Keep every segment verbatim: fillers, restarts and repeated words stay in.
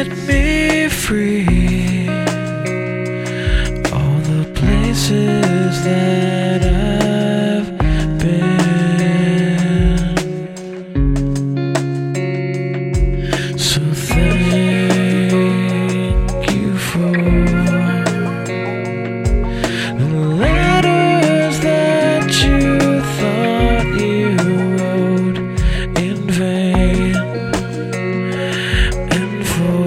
set me free. All the places that I've been. So thank you for the letters that you thought you wrote in vain, and for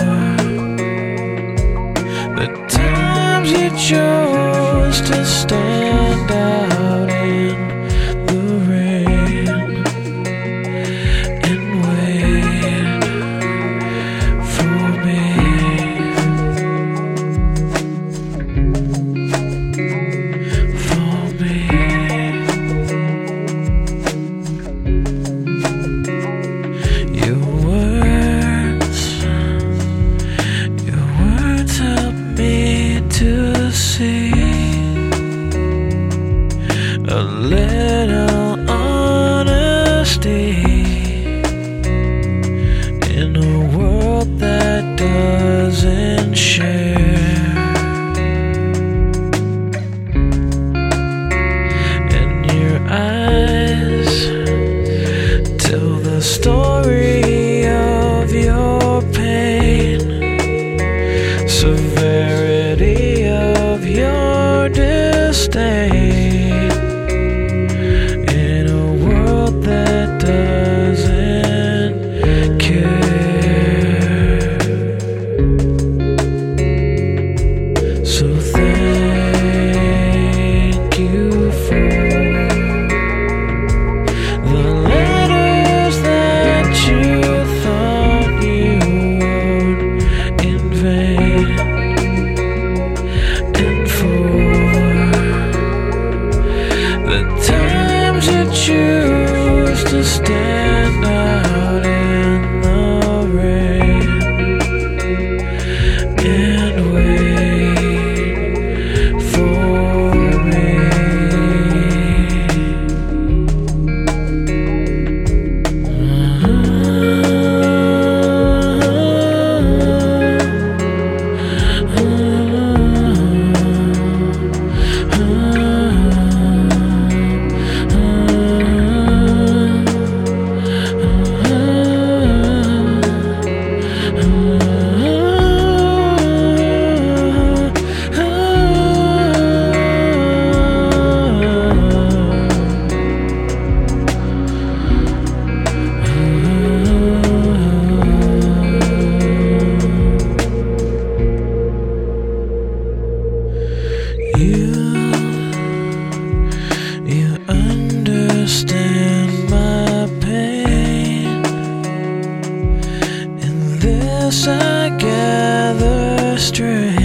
the times you chose to stand out in the rain and wait for me. For me. Your words, your words help me to see a little honesty in a world that doesn't share. And your eyes tell the story of your pain, severity of your disdain, in a world that doesn't care. So thank you for the letters that you thought you wrote in vain, and for the times you choose to stand out in the rain and wait for me. You, you understand my pain. In this I gather strength.